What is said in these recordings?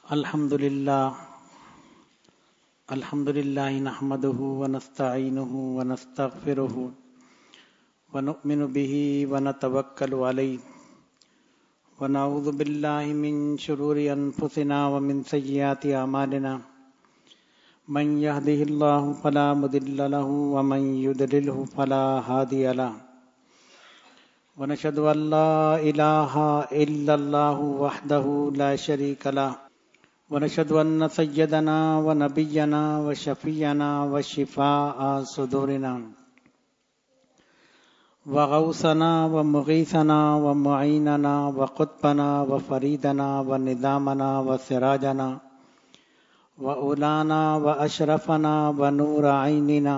الحمد لله نحمده ونستعينه ونستغفره ونؤمن به ونتوكل عليه ونعوذ بالله من شرور أنفسنا ومن سيئات أعمالنا من يهده الله فلا مضل له ومن يضلله فلا هادي له ونشهد أن لا إله إلا الله وحده لا شريك له ونشهد أن سيدنا ونبينا وشفيعنا وشفاء صدورنا وغوثنا ومغيثنا ومعيننا وقطبنا وفريدنا ونظامنا وسراجنا وأولانا وأشرفنا ونور عيننا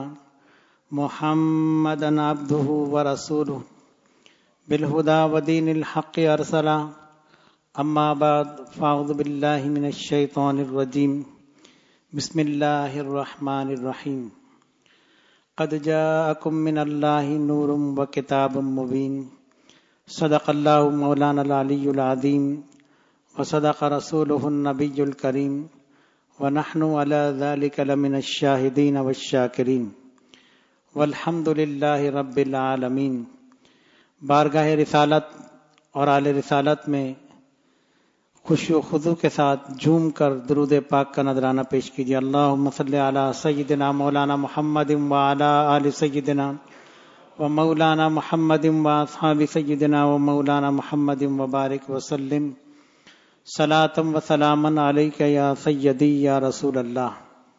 محمدا عبده ورسوله بالهدى ودين الحق أرسلا أما بعد فأعوذ بالله من الشيطان الرجيم بسم الله الرحمن الرحيم قد جاءكم من الله نور وكتاب مبين صدق الله مولانا العلي العظيم وصدق رسوله النبي الكريم ونحن على ذلك لمن الشاهدين والشاكرين والحمد لله رب العالمين۔ بارگاہ رسالت اور آل رسالت میں خوشی و خضوع کے ساتھ جھوم کر درود پاک کا نذرانہ پیش کیجیے۔ اللہم صلی علی سیدنا مولانا محمد وعلی آل سیدنا و مولانا محمد و اصحاب سیدنا و مولانا محمد وبارک وسلم صلاۃ و سلاما علیک یا سیدی یا رسول اللہ۔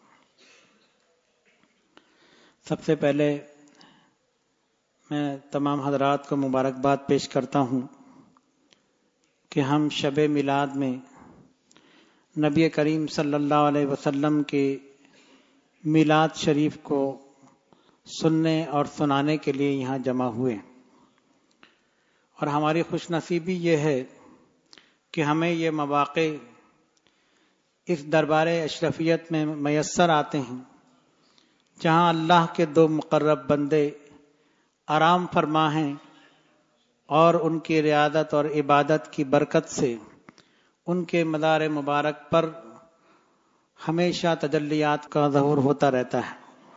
سب سے پہلے میں تمام حضرات کو مبارکباد پیش کرتا ہوں کہ ہم شب میلاد میں نبی کریم صلی اللہ علیہ وسلم کے میلاد شریف کو سننے اور سنانے کے لیے یہاں جمع ہوئے، اور ہماری خوش نصیبی یہ ہے کہ ہمیں یہ مواقع اس دربار اشرفیت میں میسر آتے ہیں جہاں اللہ کے دو مقرب بندے آرام فرما ہیں، اور ان کی رعایت اور عبادت کی برکت سے ان کے مدار مبارک پر ہمیشہ تجلیات کا ظہور ہوتا رہتا ہے۔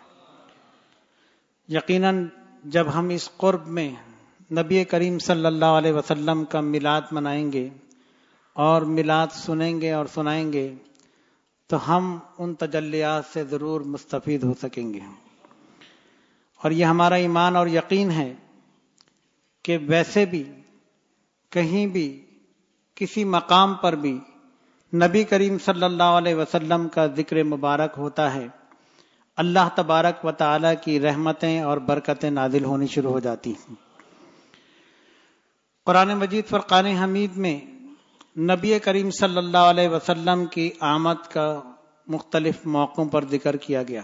یقیناً جب ہم اس قرب میں نبی کریم صلی اللہ علیہ وسلم کا میلاد منائیں گے اور میلاد سنیں گے اور سنائیں گے تو ہم ان تجلیات سے ضرور مستفید ہو سکیں گے، اور یہ ہمارا ایمان اور یقین ہے کہ ویسے بھی کہیں بھی کسی مقام پر بھی نبی کریم صلی اللہ علیہ وسلم کا ذکر مبارک ہوتا ہے، اللہ تبارک و تعالی کی رحمتیں اور برکتیں نازل ہونی شروع ہو جاتی ہیں۔ قرآن مجید فرقان حمید میں نبی کریم صلی اللہ علیہ وسلم کی آمد کا مختلف موقعوں پر ذکر کیا گیا۔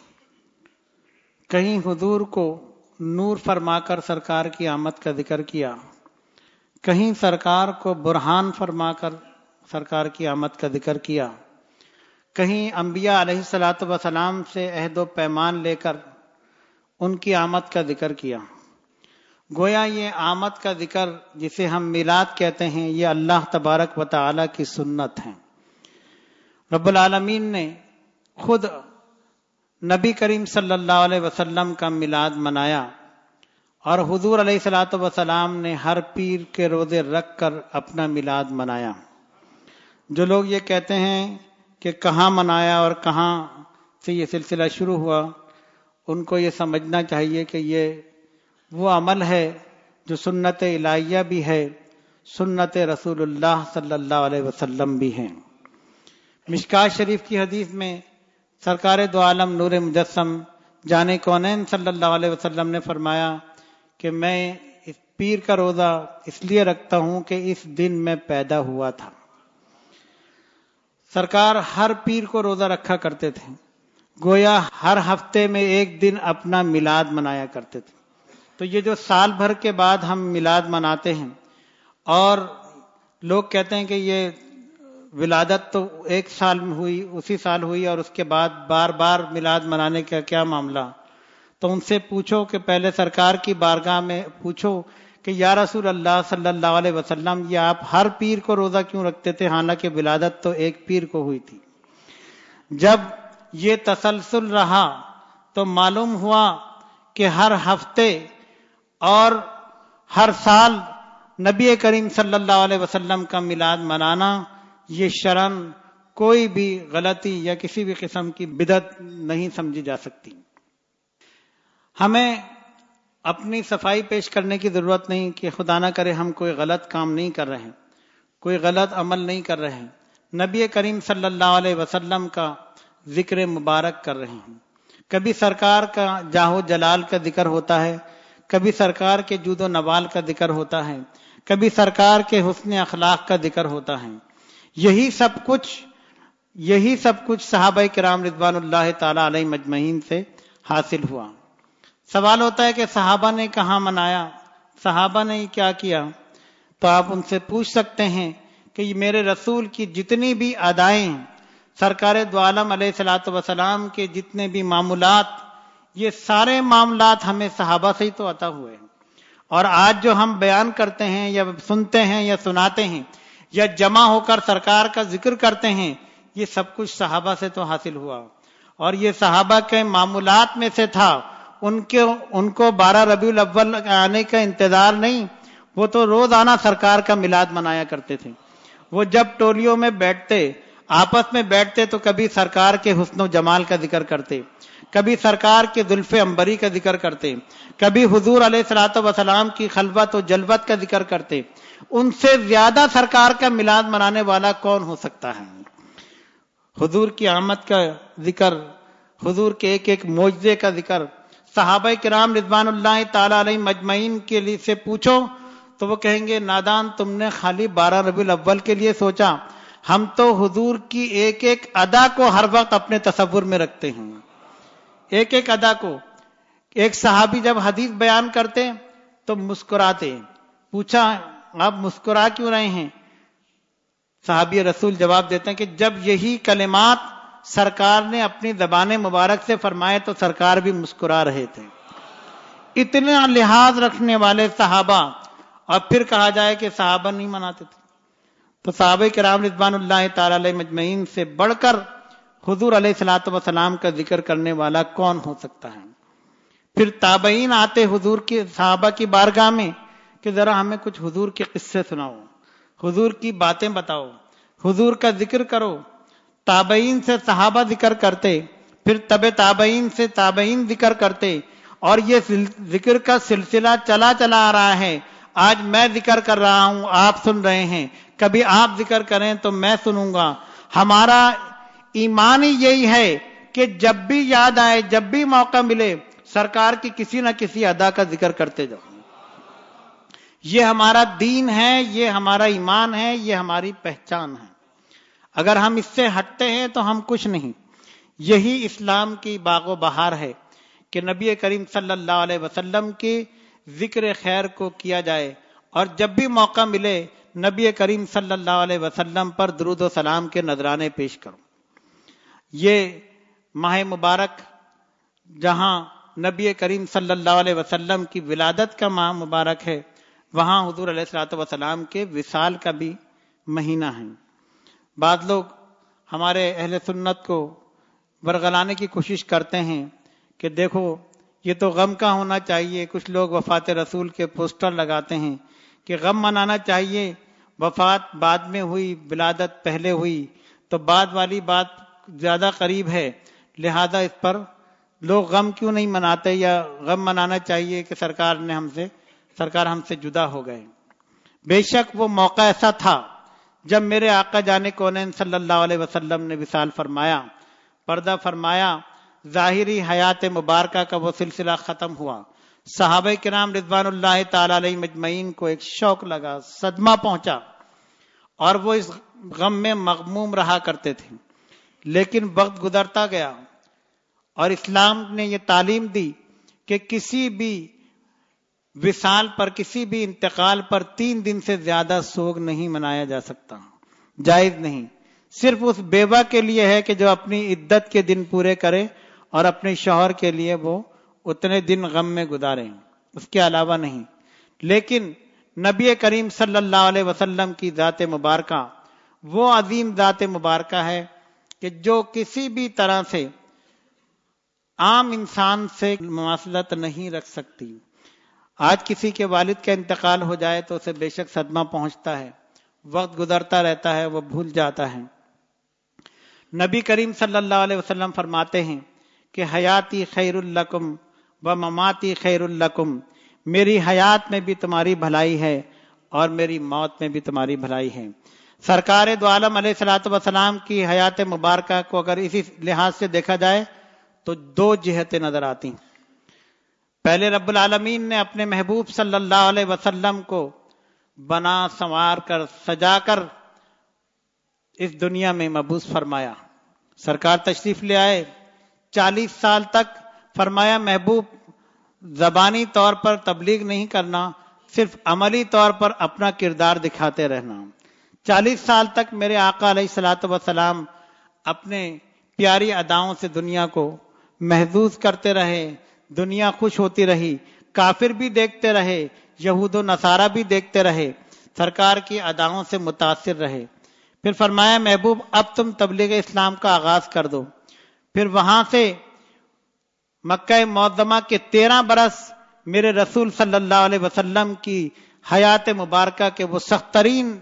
کہیں حضور کو نور فرما کر سرکار کی آمد کا ذکر کیا، کہیں سرکار کو برہان فرما کر سرکار کی آمد کا ذکر کیا، کہیں انبیاء علیہ الصلوۃ والسلام سے عہد و پیمان لے کر ان کی آمد کا ذکر کیا۔ گویا یہ آمد کا ذکر جسے ہم میلاد کہتے ہیں، یہ اللہ تبارک و تعالی کی سنت ہے۔ رب العالمین نے خود نبی کریم صلی اللہ علیہ وسلم کا میلاد منایا، اور حضور علیہ الصلوۃ والسلام نے ہر پیر کے روزے رکھ کر اپنا میلاد منایا۔ جو لوگ یہ کہتے ہیں کہ کہاں منایا اور کہاں سے یہ سلسلہ شروع ہوا، ان کو یہ سمجھنا چاہیے کہ یہ وہ عمل ہے جو سنت الہیہ بھی ہے، سنت رسول اللہ صلی اللہ علیہ وسلم بھی ہے۔ مشکات شریف کی حدیث میں سرکار دو عالم نور مجسم جان کونین صلی اللہ علیہ وسلم نے فرمایا کہ میں اس پیر کا روزہ اس لیے رکھتا ہوں کہ اس دن میں پیدا ہوا تھا۔ سرکار ہر پیر کو روزہ رکھا کرتے تھے، گویا ہر ہفتے میں ایک دن اپنا میلاد منایا کرتے تھے۔ تو یہ جو سال بھر کے بعد ہم میلاد مناتے ہیں، اور لوگ کہتے ہیں کہ یہ ولادت تو ایک سال میں ہوئی، اسی سال ہوئی، اور اس کے بعد بار بار میلاد منانے کا کیا معاملہ؟ تو ان سے پوچھو کہ پہلے سرکار کی بارگاہ میں پوچھو کہ کہ یا رسول اللہ صلی اللہ علیہ وسلم یہ آپ ہر پیر کو روزہ کیوں رکھتے تھے، حالانکہ ولادت تو ایک پیر کو ہوئی تھی۔ جب یہ تسلسل رہا تو معلوم ہوا کہ ہر ہفتے اور ہر سال نبی کریم صلی اللہ علیہ وسلم کا میلاد منانا یہ شرعاً کوئی بھی غلطی یا کسی بھی قسم کی بدعت نہیں سمجھی جا سکتی۔ ہمیں اپنی صفائی پیش کرنے کی ضرورت نہیں کہ خدا نہ کرے ہم کوئی غلط کام نہیں کر رہے ہیں، کوئی غلط عمل نہیں کر رہے ہیں، نبی کریم صلی اللہ علیہ وسلم کا ذکر مبارک کر رہے ہیں۔ کبھی سرکار کا جاہ و جلال کا ذکر ہوتا ہے، کبھی سرکار کے جود و نوال کا ذکر ہوتا ہے، کبھی سرکار کے حسن اخلاق کا ذکر ہوتا ہے۔ یہی سب کچھ صحابہ کرام رضوان اللہ تعالی علیہ مجمعین سے حاصل ہوا۔ سوال ہوتا ہے کہ صحابہ نے کہاں منایا، صحابہ نے کیا کیا؟ تو آپ ان سے پوچھ سکتے ہیں کہ یہ میرے رسول کی جتنی بھی ادائیں ہیں، سرکار دو عالم علیہ الصلوۃ والسلام کے جتنے بھی معمولات، یہ سارے معاملات ہمیں صحابہ سے ہی تو عطا ہوئے ہیں۔ اور آج جو ہم بیان کرتے ہیں یا سنتے ہیں یا سناتے ہیں یا جمع ہو کر سرکار کا ذکر کرتے ہیں، یہ سب کچھ صحابہ سے تو حاصل ہوا۔ اور یہ صحابہ کے معمولات میں سے تھا۔ ان کو 12 ربیع الاول آنے کا انتظار نہیں، وہ تو روزانہ سرکار کا میلاد منایا کرتے تھے۔ وہ جب ٹولیوں میں بیٹھتے، آپس میں بیٹھتے تو کبھی سرکار کے حسن و جمال کا ذکر کرتے، کبھی سرکار کے زلف عنبری کا ذکر کرتے، کبھی حضور علیہ الصلوۃ والسلام کی خلوت و جلوت کا ذکر کرتے۔ ان سے زیادہ سرکار کا میلاد منانے والا کون ہو سکتا ہے؟ حضور کی آمد کا ذکر، حضور کے ایک ایک معجزے کا ذکر، صحابہ کرام رضوان اللہ تعالی علیہ مجمعین کے لیے سے پوچھو تو وہ کہیں گے نادان تم نے خالی 12 ربیع الاول کے لیے سوچا، ہم تو حضور کی ایک ایک ادا کو ہر وقت اپنے تصور میں رکھتے ہیں، ایک ایک ادا کو۔ ایک صحابی جب حدیث بیان کرتے تو مسکراتے، پوچھا آپ مسکرا کیوں رہے ہیں؟ صحابی رسول جواب دیتے ہیں کہ جب یہی کلمات سرکار نے اپنی زبان مبارک سے فرمائے تو سرکار بھی مسکرا رہے تھے۔ اتنا لحاظ رکھنے والے صحابہ، اور پھر کہا جائے کہ صحابہ نہیں مناتے تھے، تو صحابہ کرام رضوان اللہ تعالی علیہ مجمعین سے بڑھ کر حضور علیہ الصلوۃ والسلام کا ذکر کرنے والا کون ہو سکتا ہے؟ پھر تابعین آتے حضور کی صحابہ کی بارگاہ میں کہ ذرا ہمیں کچھ حضور کے قصے سناؤ، حضور کی باتیں بتاؤ، حضور کا ذکر کرو۔ تابعین سے صحابہ ذکر کرتے، پھر تبع تابعین سے تابعین ذکر کرتے، اور یہ ذکر کا سلسلہ چلا آ رہا ہے۔ آج میں ذکر کر رہا ہوں، آپ سن رہے ہیں، کبھی آپ ذکر کریں تو میں سنوں گا۔ ہمارا ایمان ہی یہی ہے کہ جب بھی یاد آئے، جب بھی موقع ملے، سرکار کی کسی نہ کسی ادا کا ذکر کرتے جاؤ۔ یہ ہمارا دین ہے، یہ ہمارا ایمان ہے، یہ ہماری پہچان ہے۔ اگر ہم اس سے ہٹتے ہیں تو ہم کچھ نہیں۔ یہی اسلام کی باغ و بہار ہے کہ نبی کریم صلی اللہ علیہ وسلم کے ذکر خیر کو کیا جائے، اور جب بھی موقع ملے نبی کریم صلی اللہ علیہ وسلم پر درود و سلام کے نذرانے پیش کرو۔ یہ ماہ مبارک جہاں نبی کریم صلی اللہ علیہ وسلم کی ولادت کا ماہ مبارک ہے، وہاں حضور علیہ الصلوۃ والسلام کے وصال کا بھی مہینہ ہے۔ بعض لوگ ہمارے اہل سنت کو ورگلانے کی کوشش کرتے ہیں کہ دیکھو یہ تو غم کا ہونا چاہیے، کچھ لوگ وفات رسول کے پوسٹر لگاتے ہیں کہ غم منانا چاہیے، وفات بعد میں ہوئی، ولادت پہلے ہوئی، تو بعد والی بات زیادہ قریب ہے، لہذا اس پر لوگ غم کیوں نہیں مناتے، یا غم منانا چاہیے کہ سرکار ہم سے جدا ہو گئے۔ بے شک وہ موقع ایسا تھا جب میرے آقا جان کونین صلی اللہ علیہ وسلم نے وصال فرمایا، پردہ فرمایا، ظاہری حیات مبارکہ کا وہ سلسلہ ختم ہوا۔ صحابہ کرام رضوان اللہ تعالی علیہ مجمعین کو ایک شوق لگا، صدمہ پہنچا، اور وہ اس غم میں مغموم رہا کرتے تھے۔ لیکن وقت گزرتا گیا اور اسلام نے یہ تعلیم دی کہ کسی بھی وصال پر، کسی بھی انتقال پر 3 دن سے زیادہ سوگ نہیں منایا جا سکتا، جائز نہیں۔ صرف اس بیوہ کے لیے ہے کہ جو اپنی عدت کے دن پورے کرے اور اپنے شوہر کے لیے وہ اتنے دن غم میں گزارے، اس کے علاوہ نہیں۔ لیکن نبی کریم صلی اللہ علیہ وسلم کی ذات مبارکہ وہ عظیم ذات مبارکہ ہے کہ جو کسی بھی طرح سے عام انسان سے مماثلت نہیں رکھ سکتی۔ آج کسی کے والد کا انتقال ہو جائے تو اسے بے شک صدمہ پہنچتا ہے، وقت گزرتا رہتا ہے، وہ بھول جاتا ہے۔ نبی کریم صلی اللہ علیہ وسلم فرماتے ہیں کہ حیاتی خیر لکم و مماتی خیر لکم، میری حیات میں بھی تمہاری بھلائی ہے اور میری موت میں بھی تمہاری بھلائی ہے۔ سرکار دو عالم علیہ الصلوۃ والسلام کی حیات مبارکہ کو اگر اسی لحاظ سے دیکھا جائے تو دو جہتیں نظر آتی ہیں۔ پہلے رب العالمین نے اپنے محبوب صلی اللہ علیہ وسلم کو بنا سنوار کر سجا کر اس دنیا میں مبعوث فرمایا۔ سرکار تشریف لے آئے، 40 سال تک فرمایا محبوب زبانی طور پر تبلیغ نہیں کرنا، صرف عملی طور پر اپنا کردار دکھاتے رہنا۔ 40 سال تک میرے آقا علیہ الصلوۃ والسلام اپنے پیاری اداؤں سے دنیا کو محظوظ کرتے رہے، دنیا خوش ہوتی رہی، کافر بھی دیکھتے رہے، یہود و نصارہ بھی دیکھتے رہے، سرکار کی اداؤں سے متاثر رہے۔ پھر فرمایا محبوب اب تم تبلیغ اسلام کا آغاز کر دو۔ پھر وہاں سے مکہ معظمہ کے 13 برس میرے رسول صلی اللہ علیہ وسلم کی حیات مبارکہ کے وہ سخت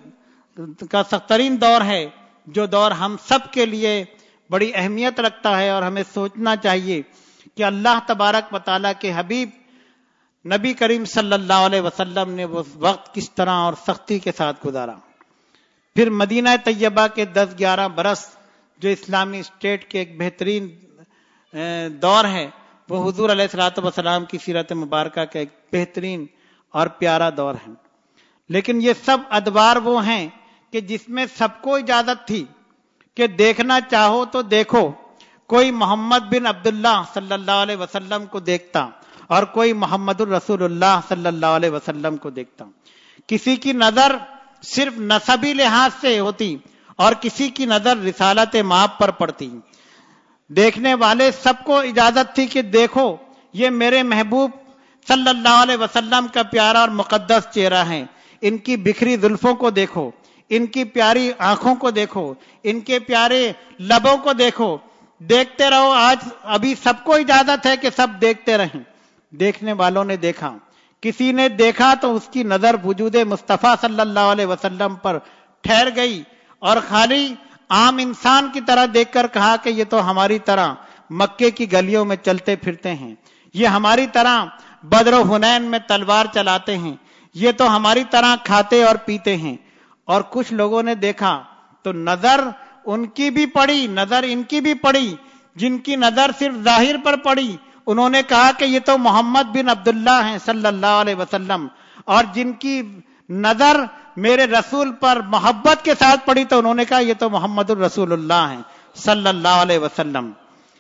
ترین دور ہے، جو دور ہم سب کے لیے بڑی اہمیت رکھتا ہے، اور ہمیں سوچنا چاہیے کہ اللہ تبارک و تعالیٰ کے حبیب نبی کریم صلی اللہ علیہ وسلم نے وہ وقت کس طرح اور سختی کے ساتھ گزارا۔ پھر مدینہ طیبہ کے 10-11 برس جو اسلامی اسٹیٹ کے ایک بہترین دور ہے، وہ حضور علیہ الصلوۃ والسلام کی سیرت مبارکہ کا ایک بہترین اور پیارا دور ہے۔ لیکن یہ سب ادوار وہ ہیں کہ جس میں سب کو اجازت تھی کہ دیکھنا چاہو تو دیکھو، کوئی محمد بن عبداللہ صلی اللہ علیہ وسلم کو دیکھتا اور کوئی محمد الرسول اللہ صلی اللہ علیہ وسلم کو دیکھتا۔ کسی کی نظر صرف نسبی لحاظ سے ہوتی اور کسی کی نظر رسالت مآب پر پڑتی۔ دیکھنے والے سب کو اجازت تھی کہ دیکھو یہ میرے محبوب صلی اللہ علیہ وسلم کا پیارا اور مقدس چہرہ ہے، ان کی بکھری زلفوں کو دیکھو، ان کی پیاری آنکھوں کو دیکھو، ان کے پیارے لبوں کو دیکھو، دیکھتے رہو۔ آج ابھی سب کو اجازت ہے کہ سب دیکھتے رہیں۔ دیکھنے والوں نے دیکھا، کسی نے دیکھا تو اس کی نظر وجود مصطفیٰ صلی اللہ علیہ وسلم پر ٹھہر گئی اور خالی عام انسان کی طرح دیکھ کر کہا کہ یہ تو ہماری طرح مکے کی گلیوں میں چلتے پھرتے ہیں، یہ ہماری طرح بدر و حنین میں تلوار چلاتے ہیں، یہ تو ہماری طرح کھاتے اور پیتے ہیں۔ اور کچھ لوگوں نے دیکھا تو نظر ان کی بھی پڑی، نظر ان کی بھی پڑی، جن کی نظر صرف ظاہر پر پڑی انہوں نے کہا کہ یہ تو محمد بن عبداللہ ہیں صلی اللہ علیہ وسلم، اور جن کی نظر میرے رسول پر محبت کے ساتھ پڑی تو انہوں نے کہا یہ تو محمد الرسول اللہ ہیں صلی اللہ علیہ وسلم۔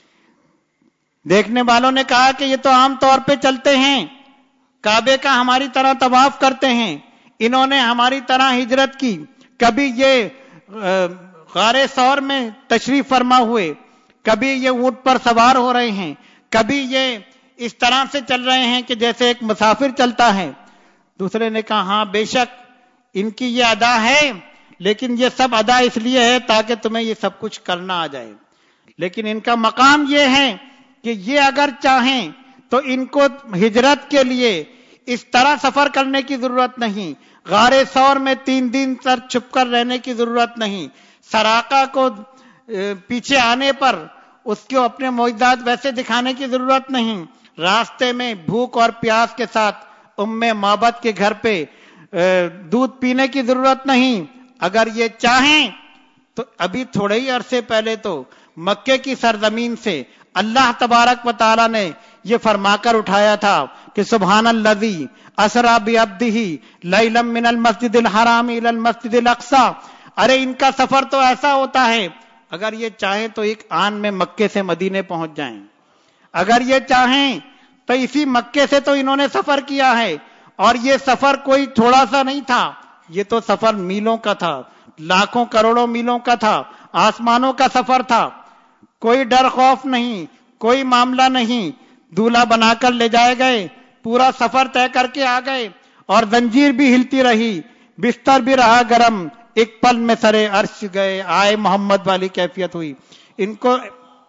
دیکھنے والوں نے کہا کہ یہ تو عام طور پہ چلتے ہیں، کعبے کا ہماری طرح طواف کرتے ہیں، انہوں نے ہماری طرح ہجرت کی، کبھی یہ غار ثور میں تشریف فرما ہوئے، کبھی یہ اونٹ پر سوار ہو رہے ہیں، کبھی یہ اس طرح سے چل رہے ہیں کہ جیسے ایک مسافر چلتا ہے۔ دوسرے نے کہا ہاں بے شک ان کی یہ ادا ہے، لیکن یہ سب ادا اس لیے ہے تاکہ تمہیں یہ سب کچھ کرنا آ جائے، لیکن ان کا مقام یہ ہے کہ یہ اگر چاہیں تو ان کو ہجرت کے لیے اس طرح سفر کرنے کی ضرورت نہیں، غار ثور میں 3 دن تک چھپ کر رہنے کی ضرورت نہیں، سراقہ کو پیچھے آنے پر اس کو اپنے معجزات ویسے دکھانے کی ضرورت نہیں، راستے میں بھوک اور پیاس کے ساتھ معبد کے گھر پہ دودھ پینے کی ضرورت نہیں۔ اگر یہ چاہیں تو ابھی تھوڑے ہی عرصے پہلے تو مکے کی سرزمین سے اللہ تبارک و تعالی نے یہ فرما کر اٹھایا تھا کہ سبحان الذی اسری بعبدہ لیلا من المسجد الحرام الی المسجد الاقصی۔ ارے ان کا سفر تو ایسا ہوتا ہے اگر یہ چاہیں تو ایک آن میں مکے سے مدینے پہنچ جائیں، اگر یہ چاہیں تو اسی مکے سے تو انہوں نے سفر کیا ہے، اور یہ سفر کوئی تھوڑا سا نہیں تھا، یہ تو سفر میلوں کا تھا، لاکھوں کروڑوں میلوں کا تھا، آسمانوں کا سفر تھا۔ کوئی ڈر خوف نہیں، کوئی معاملہ نہیں، دولہا بنا کر لے جائے گئے، پورا سفر طے کر کے آ گئے، और जंजीर भी हिलती रही, बिस्तर भी रहा गरम, एक पल में सरे अर्श गए, आए मोहम्मद वाली कैफियत हुई। इनको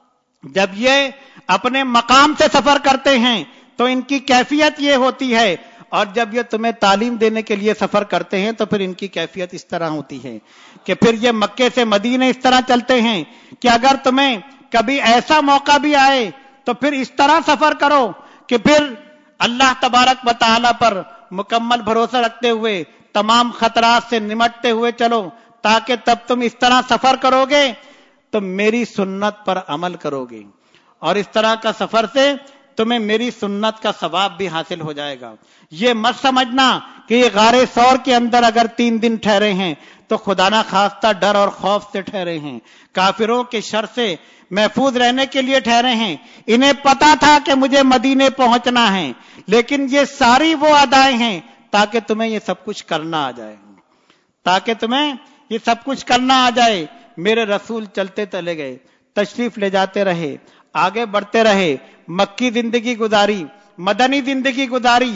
जब ये अपने मकाम से सफर करते हैं तो इनकी कैफियत ये होती है, और जब ये तुम्हें तालीम देने के लिए सफर करते हैं तो फिर इनकी कैफियत इस तरह होती है कि फिर ये मक्के से मदीने इस तरह चलते हैं कि अगर तुम्हें कभी ऐसा मौका भी आए तो फिर इस तरह सफर करो कि फिर अल्लाह तबारक व तआला पर मुकम्मल भरोसा रखते हुए तमाम खतरात से निमटते हुए चलो, ताकि तब तुम इस तरह सफर करोगे तो मेरी सुन्नत पर अमल करोगे, और इस तरह का सफर से तुम्हें मेरी सुन्नत का सवाब भी हासिल हो जाएगा। ये मत समझना कि ये गारे सौर के अंदर अगर 3 दिन ठहरे हैं तो खुदा ना खास्ता डर और खौफ से ठहरे हैं, काफिरों के शर से महफूज रहने के लिए ठहरे हैं। इन्हें पता था कि मुझे मदीने पहुंचना है, लेकिन ये सारी वो अदाएं हैं ताकि तुम्हें ये सब कुछ करना आ जाए, ताकि तुम्हें ये सब कुछ करना आ जाए। मेरे रसूल चलते चले गए, तशरीफ ले जाते रहे, आगे बढ़ते रहे, मक्की जिंदगी गुजारी, मदनी जिंदगी गुजारी।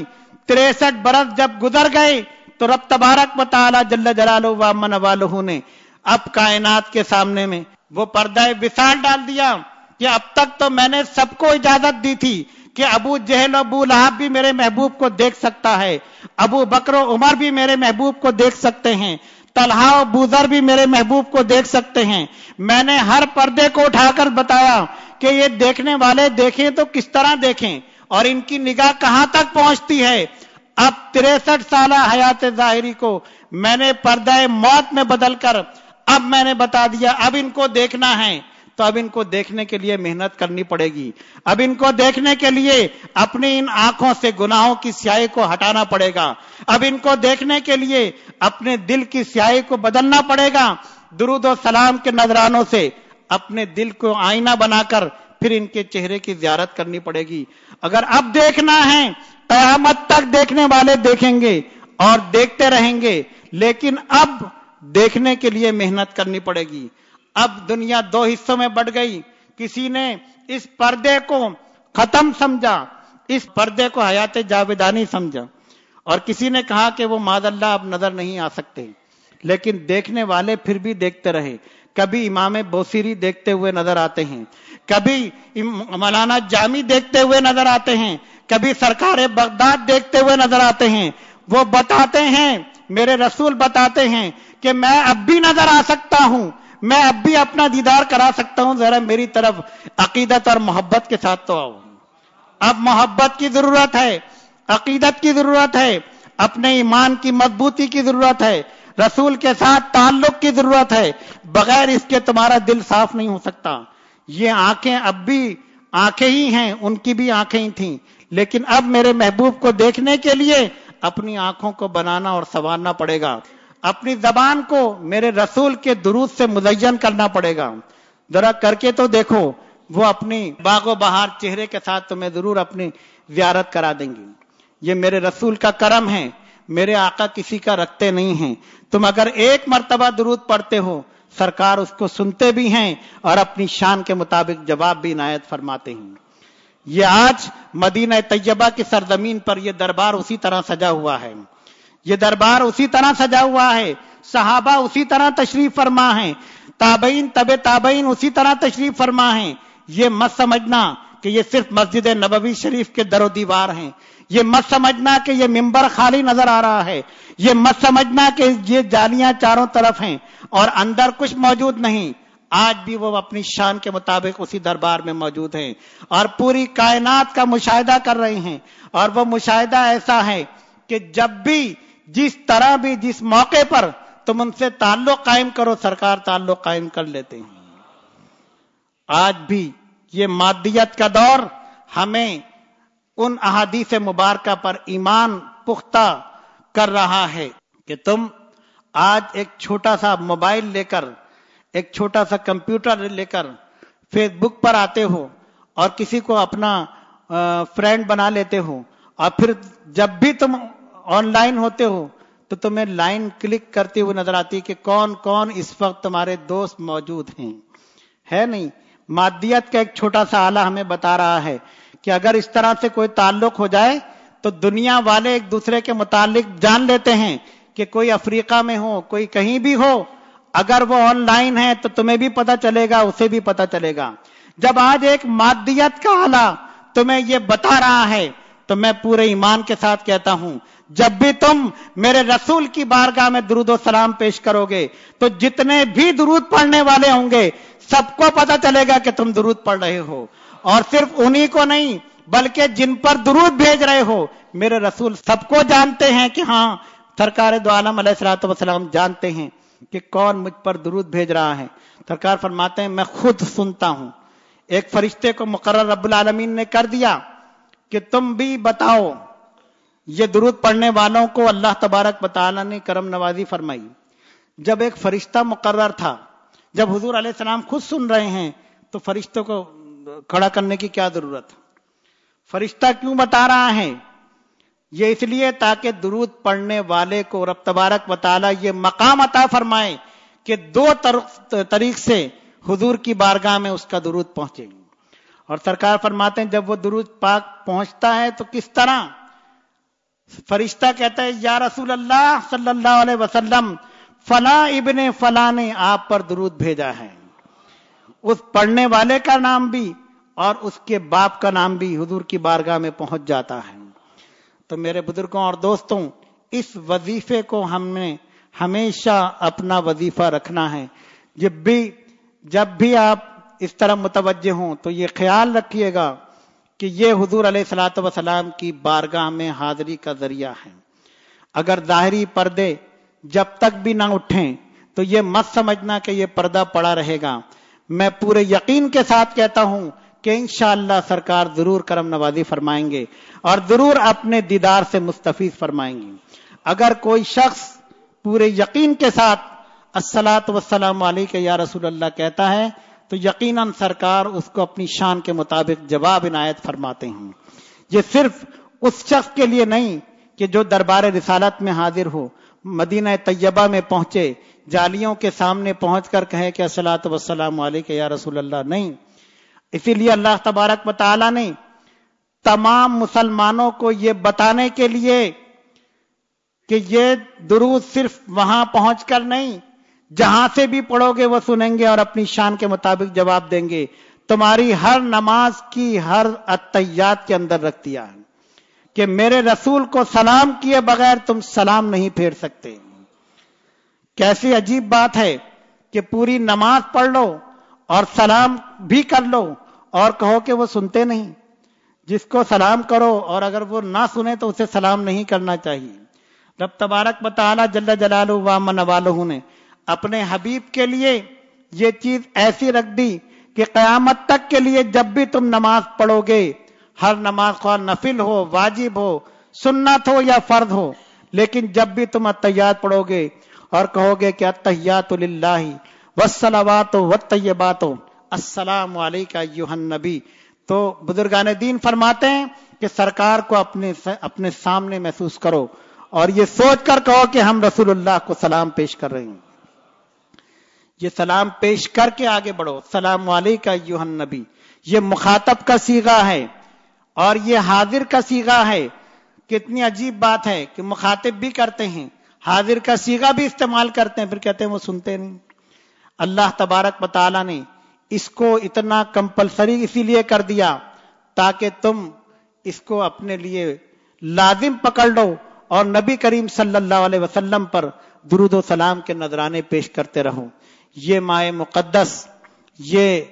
63 बरस जब गुजर गए तो रब तबारक व तआला जल्ल जलालुहु व अम्न वालुहु ने अब कायनात के सामने में वो पर्दा विसाल डाल दिया कि अब तक तो मैंने सबको इजाजत दी थी कि अबू जहल अबू लहब भी मेरे महबूब को देख सकता है, अबू बकर उमर भी मेरे महबूब को देख सकते हैं, तलहा और बूजर भी मेरे महबूब को देख सकते हैं। मैंने हर पर्दे को उठाकर बताया कि ये देखने वाले देखें तो किस तरह देखें और इनकी निगाह कहां तक पहुंचती है। अब 63 साल हयात जाहिरी को मैंने पर्दा मौत में बदलकर अब मैंने बता दिया, अब इनको देखना है तो अब इनको देखने के लिए मेहनत करनी पड़ेगी। अब इनको देखने के लिए अपनी इन आंखों से गुनाहों की स्याही को हटाना पड़ेगा। अब इनको देखने के लिए अपने दिल की स्याही को बदलना पड़ेगा। दुरूद और सलाम के नजरानों से अपने दिल को आईना बनाकर फिर इनके चेहरे की ज़ियारत करनी पड़ेगी। अगर अब देखना है क़यामत तक देखने वाले देखेंगे और देखते रहेंगे, लेकिन अब देखने के लिए मेहनत करनी पड़ेगी। अब दुनिया 2 हिस्सों में बढ़ गई। किसी ने इस पर्दे को खत्म समझा, इस पर्दे को हयात जावेदानी समझा, और किसी ने कहा कि वो मादल्ला अब नजर नहीं आ सकते, लेकिन देखने वाले फिर भी देखते रहे। कभी इमाम बोसीरी देखते हुए नजर आते हैं, कभी मौलाना जामी देखते हुए नजर आते हैं, कभी सरकार बगदाद देखते हुए नजर आते हैं। वो बताते हैं, मेरे रसूल बताते हैं कि मैं अब भी नजर आ सकता हूं, मैं अब भी अपना दीदार करा सकता हूं, जरा मेरी तरफ अकीदत और मोहब्बत के साथ तो आओ। अब मोहब्बत की जरूरत है, अकीदत की जरूरत है, अपने ईमान की मजबूती की जरूरत है, रसूल के साथ ताल्लुक की जरूरत है। बगैर इसके तुम्हारा दिल साफ नहीं हो सकता। ये आंखें अब भी आंखें ही हैं, उनकी भी आंखें ही थीं, लेकिन अब मेरे महबूब को देखने के लिए अपनी आंखों को बनाना और संवारना पड़ेगा। अपनी जबान को मेरे रसूल के दुरूद से मुज़य्यन करना पड़ेगा। जरा करके तो देखो, वो अपनी बागो बहार चेहरे के साथ तुम्हें जरूर अपनी ज़ियारत करा देंगी। ये मेरे रसूल का करम है, मेरे आका किसी का रखते नहीं हैं। तुम अगर एक मर्तबा दुरूद पढ़ते हो, सरकार उसको सुनते भी हैं और अपनी शान के मुताबिक जवाब भी इनायत फरमाते हैं। ये आज मदीना तैयबा की सरजमीन पर यह दरबार उसी तरह सजा हुआ है, ये दरबार उसी तरह सजा हुआ है। सहाबा उसी तरह तशरीफ फरमा है, ताबईन तबे ताबईन उसी तरह तशरीफ फरमा है। ये मत समझना कि ये सिर्फ मस्जिद नबवी शरीफ के दरो दीवार हैं, ये मत समझना कि ये मिंबर खाली नजर आ रहा है, ये मत समझना कि ये जालियां चारों तरफ हैं और अंदर कुछ मौजूद नहीं। आज भी वो अपनी शान के मुताबिक उसी दरबार में मौजूद हैं और पूरी कायनात का मुशाहिदा कर रहे हैं। और वो मुशाहिदा ऐसा है कि जब भी जिस तरह भी जिस मौके पर तुम उनसे ताल्लुक कायम करो, सरकार ताल्लुक कायम कर लेते हैं। आज भी ये मादियत का दौर हमें उन अहादीस मुबारका पर ईमान पुख्ता कर रहा है कि तुम आज एक छोटा सा मोबाइल लेकर, एक छोटा सा कंप्यूटर लेकर फेसबुक पर आते हो और किसी को अपना फ्रेंड बना लेते हो, और फिर जब भी तुम ऑनलाइन होते हो तो तुम्हें लाइन क्लिक करती हुई नजर आती है कि कौन कौन इस वक्त तुम्हारे दोस्त मौजूद हैं। है नहीं, मादियत का एक छोटा सा आला हमें बता रहा है कि अगर इस तरह से कोई ताल्लुक हो जाए تو دنیا والے ایک دوسرے کے متعلق جان لیتے ہیں کہ کوئی افریقہ میں ہو، کوئی کہیں بھی ہو، اگر وہ آن لائن ہے تو تمہیں بھی پتا چلے گا، اسے بھی پتا چلے گا۔ جب آج ایک مادیت کا آلہ تمہیں یہ بتا رہا ہے تو میں پورے ایمان کے ساتھ کہتا ہوں جب بھی تم میرے رسول کی بارگاہ میں درود و سلام پیش کرو گے تو جتنے بھی درود پڑھنے والے ہوں گے سب کو پتا چلے گا کہ تم درود پڑھ رہے ہو، اور صرف انہی کو نہیں بلکہ جن پر درود بھیج رہے ہو میرے رسول سب کو جانتے ہیں کہ ہاں سرکار دو عالم علیہ الصلوۃ والسلام جانتے ہیں کہ کون مجھ پر درود بھیج رہا ہے۔ سرکار فرماتے ہیں میں خود سنتا ہوں۔ ایک فرشتے کو مقرر رب العالمین نے کر دیا کہ تم بھی بتاؤ۔ یہ درود پڑھنے والوں کو اللہ تبارک و تعالیٰ نے کرم نوازی فرمائی۔ جب ایک فرشتہ مقرر تھا، جب حضور علیہ السلام خود سن رہے ہیں تو فرشتوں کو کھڑا کرنے کی کیا ضرورت؟ فرشتہ کیوں بتا رہا ہے؟ یہ اس لیے تاکہ درود پڑھنے والے کو رب تبارک و تعالیٰ یہ مقام عطا فرمائے کہ دو طریق سے حضور کی بارگاہ میں اس کا درود پہنچے۔ اور سرکار فرماتے ہیں جب وہ درود پاک پہنچتا ہے تو کس طرح؟ فرشتہ کہتا ہے یا رسول اللہ صلی اللہ علیہ وسلم فلاں ابن فلاں نے آپ پر درود بھیجا ہے۔ اس پڑھنے والے کا نام بھی اور اس کے باپ کا نام بھی حضور کی بارگاہ میں پہنچ جاتا ہے۔ تو میرے بزرگوں اور دوستوں، اس وظیفے کو ہم نے ہمیشہ اپنا وظیفہ رکھنا ہے۔ جب بھی آپ اس طرح متوجہ ہوں تو یہ خیال رکھیے گا کہ یہ حضور علیہ الصلوۃ والسلام کی بارگاہ میں حاضری کا ذریعہ ہے۔ اگر ظاہری پردے جب تک بھی نہ اٹھیں تو یہ مت سمجھنا کہ یہ پردہ پڑا رہے گا۔ میں پورے یقین کے ساتھ کہتا ہوں کہ انشاءاللہ سرکار ضرور کرم نوازی فرمائیں گے اور ضرور اپنے دیدار سے مستفیض فرمائیں گے۔ اگر کوئی شخص پورے یقین کے ساتھ الصلاۃ والسلام علیک یا رسول اللہ کہتا ہے تو یقیناً سرکار اس کو اپنی شان کے مطابق جواب عنایت فرماتے ہیں۔ یہ صرف اس شخص کے لیے نہیں کہ جو دربار رسالت میں حاضر ہو، مدینہ طیبہ میں پہنچے، جالیوں کے سامنے پہنچ کر کہے کہ الصلاۃ والسلام علیک یا رسول اللہ، نہیں۔ اسی لیے اللہ تبارک و تعالیٰ نے تمام مسلمانوں کو یہ بتانے کے لیے کہ یہ درود صرف وہاں پہنچ کر نہیں، جہاں سے بھی پڑھو گے وہ سنیں گے اور اپنی شان کے مطابق جواب دیں گے، تمہاری ہر نماز کی ہر اتحیات کے اندر رکھ دیا ہے کہ میرے رسول کو سلام کیے بغیر تم سلام نہیں پھیر سکتے۔ کیسی عجیب بات ہے کہ پوری نماز پڑھ لو اور سلام بھی کر لو اور کہو کہ وہ سنتے نہیں۔ جس کو سلام کرو اور اگر وہ نہ سنے تو اسے سلام نہیں کرنا چاہیے۔ رب تبارک و تعالی جل جلالہ و من والہ نے اپنے حبیب کے لیے یہ چیز ایسی رکھ دی کہ قیامت تک کے لیے جب بھی تم نماز پڑھو گے، ہر نماز خواہ نفل ہو، واجب ہو، سنت ہو یا فرض ہو، لیکن جب بھی تم اتحیات پڑھو گے اور کہو گے کہ التحیات للہ والصلوات والطیبات السلام علیک ایھا النبی، تو بزرگان دین فرماتے ہیں کہ سرکار کو اپنے سامنے محسوس کرو اور یہ سوچ کر کہو کہ ہم رسول اللہ کو سلام پیش کر رہے ہیں۔ یہ سلام پیش کر کے آگے بڑھو، السلام علیک ایھا النبی۔ یہ مخاطب کا صیغہ ہے اور یہ حاضر کا صیغہ ہے۔ کتنی عجیب بات ہے کہ مخاطب بھی کرتے ہیں، حاضر کا صیغہ بھی استعمال کرتے ہیں، پھر کہتے ہیں وہ سنتے نہیں۔ اللہ تبارک و تعالیٰ نے اس کو اتنا کمپلسری اسی لیے کر دیا تاکہ تم اس کو اپنے لیے لازم پکڑ لو اور نبی کریم صلی اللہ علیہ وسلم پر درود و سلام کے نذرانے پیش کرتے رہو۔ یہ ماہ مقدس، یہ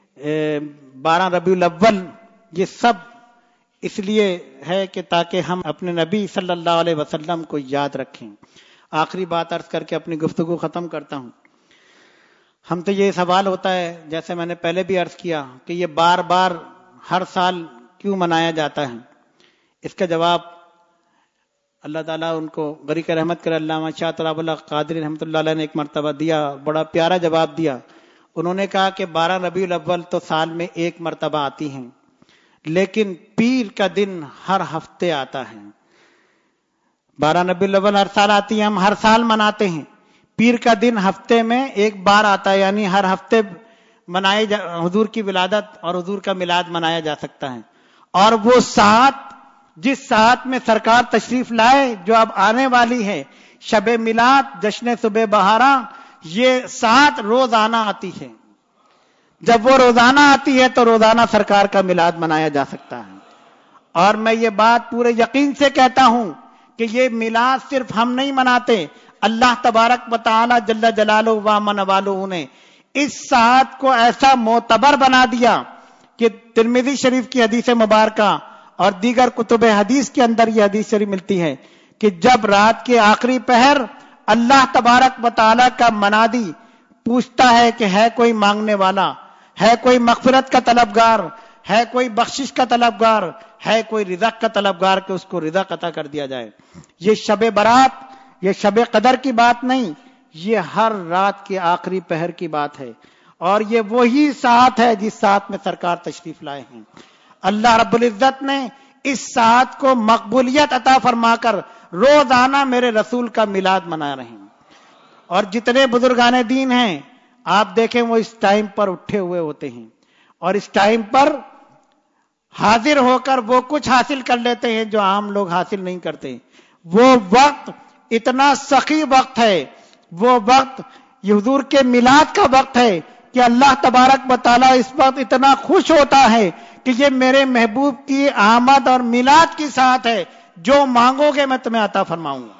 12 ربیع الاول، یہ سب اس لیے ہے کہ تاکہ ہم اپنے نبی صلی اللہ علیہ وسلم کو یاد رکھیں۔ آخری بات عرض کر کے اپنی گفتگو ختم کرتا ہوں۔ ہم تو یہ سوال ہوتا ہے، جیسے میں نے پہلے بھی عرض کیا، کہ یہ بار بار ہر سال کیوں منایا جاتا ہے؟ اس کا جواب اللہ تعالیٰ ان کو غریق رحمت کرے، علامہ شاہ طلاب اللہ قادری رحمۃ اللہ علیہ نے ایک مرتبہ دیا، بڑا پیارا جواب دیا۔ انہوں نے کہا کہ 12 ربیع الاول تو سال میں ایک مرتبہ آتی ہیں، لیکن پیر کا دن ہر ہفتے آتا ہے۔ 12 ربیع الاول ہر سال آتی ہے، ہم ہر سال مناتے ہیں۔ پیر کا دن ہفتے میں ایک بار آتا ہے، یعنی ہر ہفتے حضور کی ولادت اور حضور کا میلاد منایا جا سکتا ہے۔ اور وہ ساتھ جس ساعت میں سرکار تشریف لائے جو اب آنے والی ہے، شب میلاد، جشن صبح بہاراں، یہ ساعت روزانہ آتی ہے. جب وہ روزانہ آتی ہے تو روزانہ سرکار کا میلاد منایا جا سکتا ہے. اور میں یہ بات پورے یقین سے کہتا ہوں کہ یہ میلاد صرف ہم نہیں مناتے، اللہ تبارک و تعالی جل جلالہ و من والہ نے اس ساعت کو ایسا معتبر بنا دیا کہ ترمذی شریف کی حدیث مبارکہ اور دیگر کتب حدیث کے اندر یہ حدیث شریف ملتی ہے کہ جب رات کے آخری پہر اللہ تبارک و تعالی کا منادی پوچھتا ہے کہ ہے کوئی مانگنے والا، ہے کوئی مغفرت کا طلبگار، ہے کوئی بخشش کا طلبگار، ہے کوئی رزق کا طلبگار، کہ اس کو رزق عطا کر دیا جائے. یہ شب برات، یہ شب قدر کی بات نہیں، یہ ہر رات کے آخری پہر کی بات ہے. اور یہ وہی ساعت ہے جس ساعت میں سرکار تشریف لائے ہیں. اللہ رب العزت نے اس ساعت کو مقبولیت عطا فرما کر روزانہ میرے رسول کا میلاد منا رہے ہیں. اور جتنے بزرگان دین ہیں آپ دیکھیں وہ اس ٹائم پر اٹھے ہوئے ہوتے ہیں اور اس ٹائم پر حاضر ہو کر وہ کچھ حاصل کر لیتے ہیں جو عام لوگ حاصل نہیں کرتے. وہ وقت اتنا سخی وقت ہے، وہ وقت یہ حضور کے میلاد کا وقت ہے کہ اللہ تبارک و تعالیٰ اس وقت اتنا خوش ہوتا ہے کہ یہ میرے محبوب کی آمد اور میلاد کی ساتھ ہے، جو مانگو گے میں تمہیں عطا فرماؤں گا.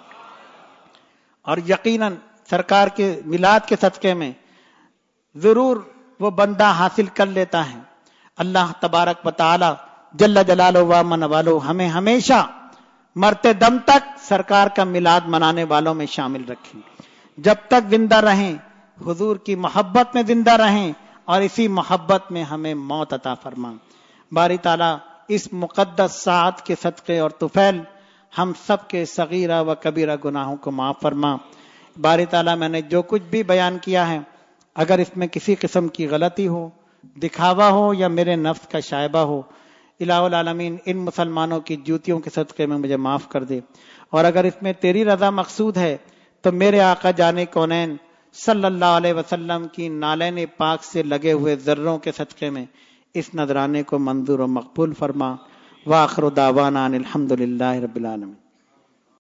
اور یقیناً سرکار کے میلاد کے صدقے میں ضرور وہ بندہ حاصل کر لیتا ہے. اللہ تبارک و تعالی جل جلالہ و من والہ ہمیں ہمیشہ مرتے دم تک سرکار کا میلاد منانے والوں میں شامل رکھیں. جب تک زندہ رہیں حضور کی محبت میں زندہ رہیں اور اسی محبت میں ہمیں موت عطا فرما. باری تعالی اس مقدس ساعت کے صدقے اور طفیل ہم سب کے صغیرہ و کبیرہ گناہوں کو معاف فرما. باری تعالی میں نے جو کچھ بھی بیان کیا ہے اگر اس میں کسی قسم کی غلطی ہو، دکھاوا ہو یا میرے نفس کا شائبہ ہو، الہ العالمین ان مسلمانوں کی جوتیوں کے صدقے میں مجھے معاف کر دے. اور اگر اس میں تیری رضا مقصود ہے تو میرے آقا جان کونین صلی اللہ علیہ وسلم کی نالین پاک سے لگے ہوئے ذروں کے صدقے میں اس نذرانے کو منظور و مقبول فرما. وآخر دعوانا ان الحمد للہ رب العالمین.